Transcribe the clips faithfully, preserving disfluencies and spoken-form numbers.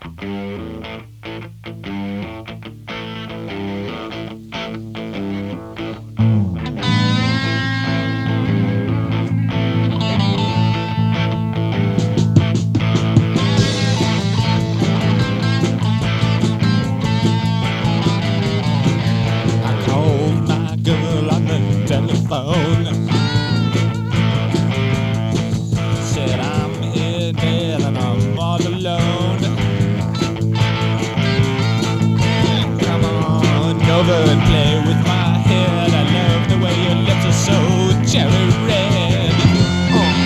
I called my girl on the telephone. Said I'm in bed and I'm all alone. Come on over and play with my head. I love the way your lips are so cherry red. Oh.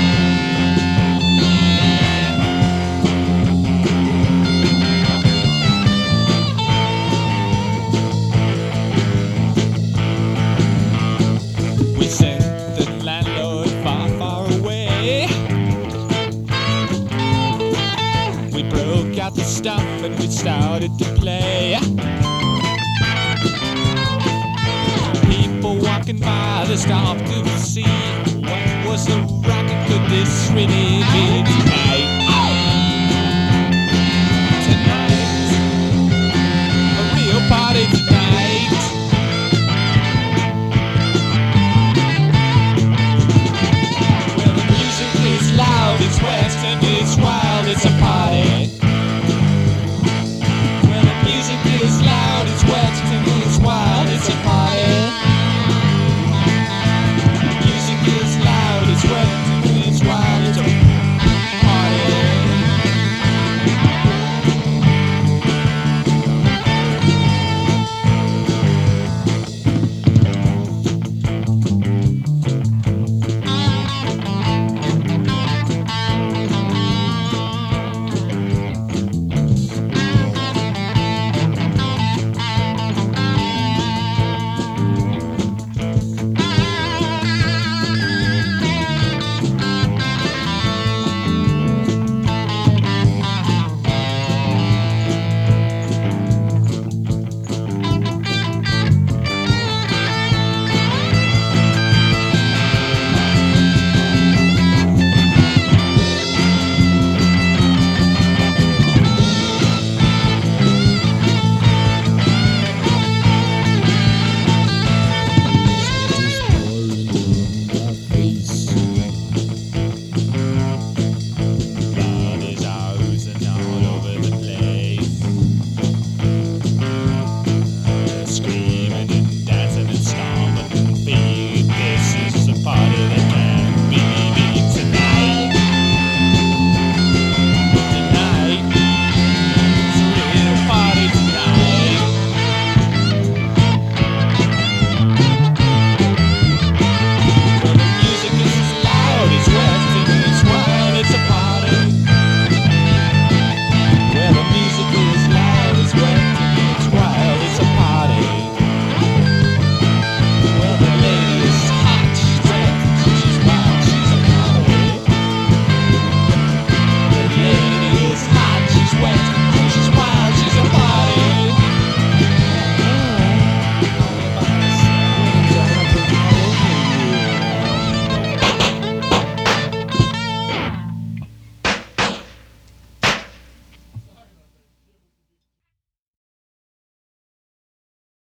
We sent the landlord far, far away. We broke out the stuff and we started to play. People walking by, they stopped to see what was the racket, could this really be?